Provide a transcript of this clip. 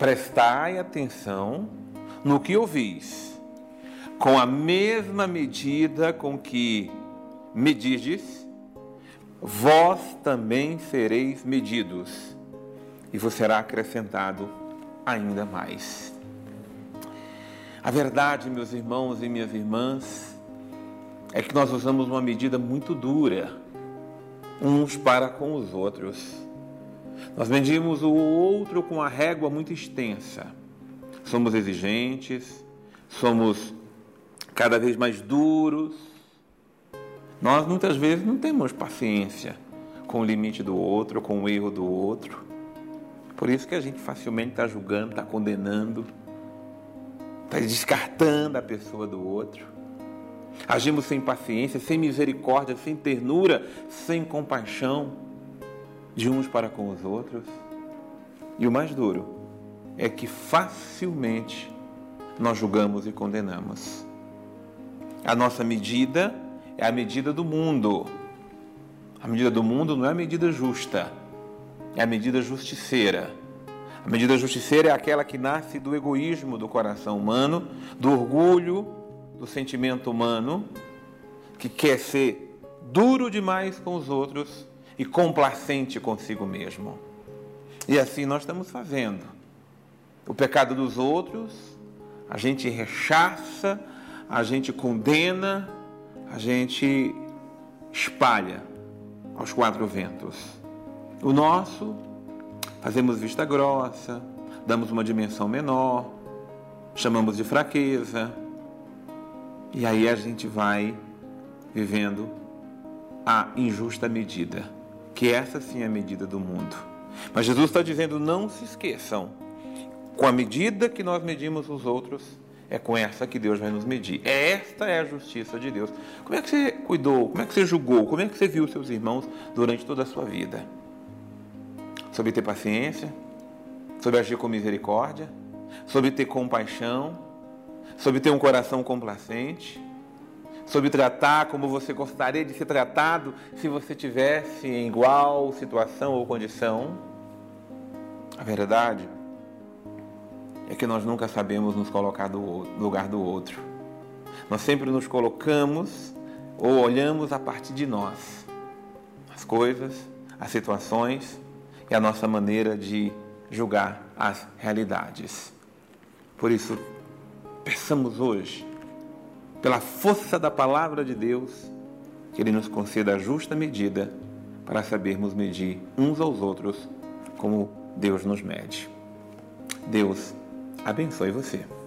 prestai atenção no que ouvis. Com a mesma medida com que medides, vós também sereis medidos, e vos será acrescentado ainda mais. A verdade, meus irmãos e minhas irmãs, é que nós usamos uma medida muito dura, uns para com os outros. Nós medimos o outro com a régua muito extensa. Somos exigentes, somos cada vez mais duros. Nós muitas vezes não temos paciência com o limite do outro, com o erro do outro. Por isso que a gente facilmente está julgando, está condenando, está descartando a pessoa do outro. Agimos sem paciência, sem misericórdia, sem ternura, sem compaixão de uns para com os outros. E o mais duro é que facilmente nós julgamos e condenamos. A nossa medida é a medida do mundo. A medida do mundo não é a medida justa, é a medida justiceira. A medida justiceira é aquela que nasce do egoísmo do coração humano, do orgulho, do sentimento humano, que quer ser duro demais com os outros e complacente consigo mesmo. E assim nós estamos fazendo. O pecado dos outros, a gente rechaça, a gente condena, a gente espalha aos quatro ventos. O nosso, fazemos vista grossa, damos uma dimensão menor, chamamos de fraqueza, e aí a gente vai vivendo a injusta medida, que essa sim é a medida do mundo. Mas Jesus está dizendo, não se esqueçam, com a medida que nós medimos os outros, é com essa que Deus vai nos medir. Esta é a justiça de Deus. Como é que você cuidou? Como é que você julgou? Como é que você viu seus irmãos durante toda a sua vida? Sobre ter paciência? Sobre agir com misericórdia? Sobre ter compaixão? Sobre ter um coração complacente? Sobre tratar como você gostaria de ser tratado se você tivesse em igual situação ou condição? A verdade é que nós nunca sabemos nos colocar no lugar do outro. Nós sempre nos colocamos ou olhamos a partir de nós. As coisas, as situações e a nossa maneira de julgar as realidades. Por isso, peçamos hoje, pela força da palavra de Deus, que Ele nos conceda a justa medida para sabermos medir uns aos outros como Deus nos mede. Deus abençoe você.